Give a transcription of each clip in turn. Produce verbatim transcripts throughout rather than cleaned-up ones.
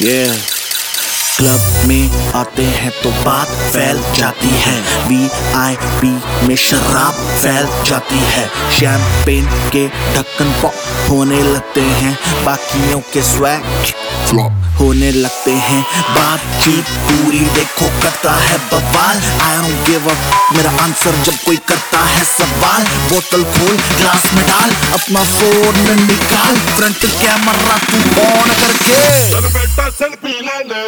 Yeah. Club में आते हैं तो बात फैल जाती है, वी आई पी में शराब फैल जाती है, शैंपेन के ढक्कन पॉप होने लगते हैं, बाकियों के स्वैग फ्लॉप होने लगते हैं, बातचीत पूरी देखो करता है बवाल, आई डोंट गिव अप मेरा आंसर जब कोई करता है सवाल, बोतल खोल ग्लास में डाल अपना फोन निकाल, फ्रंट कैमरा तू ऑन करके चल बेटा सेल्फी ले ले।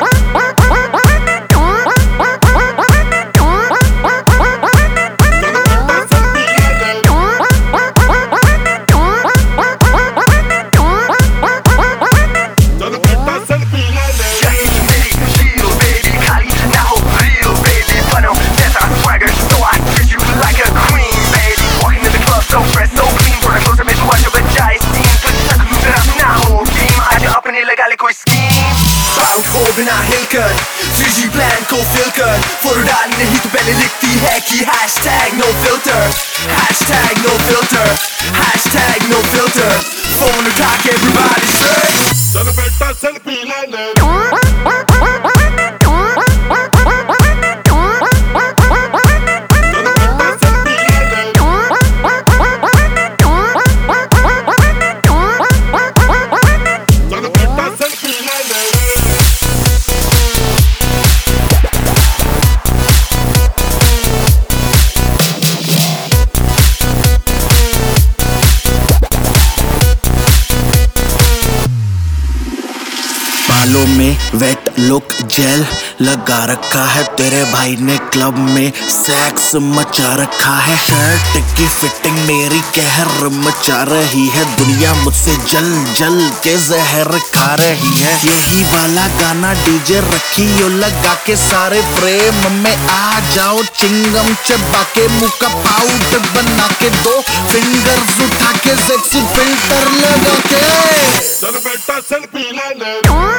बिना हिलकर थ्री जी प्लान को फिल कर फोटो डालनी नहीं तो पहले लिखती है कि hashtag no filter, hashtag no filter, hashtag no filter, phone उठा के everybody say चल बेटा सेल्फी ले ले। बालों में वेट लुक जेल लगा रखा है, तेरे भाई ने क्लब में सेक्स मचा रखा है, शर्ट की फिटिंग मेरी कहर मचा रही है, दुनिया मुझसे जल जल के जहर खा रही है, यही वाला गाना डीजे रखियो लगा के सारे फ्रेम में आ जाओ, चिंगम चबा के मुंह का पाउडर बना के दो फिंगर्स उठा के सेक्सी फिल्टर लगा के चल बेटा सेल्फी ले ले।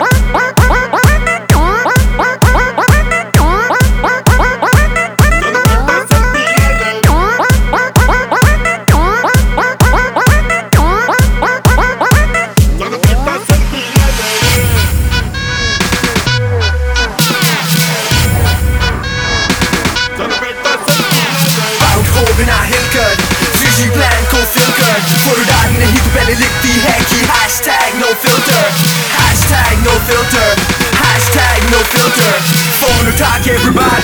बिना हिलकर थ्री जी प्लान को फिल कर फोटो डालनी नहीं तो पहले लिखती है कि hashtag no filter, hashtag no filter, hashtag no filter, phone उठा के everybody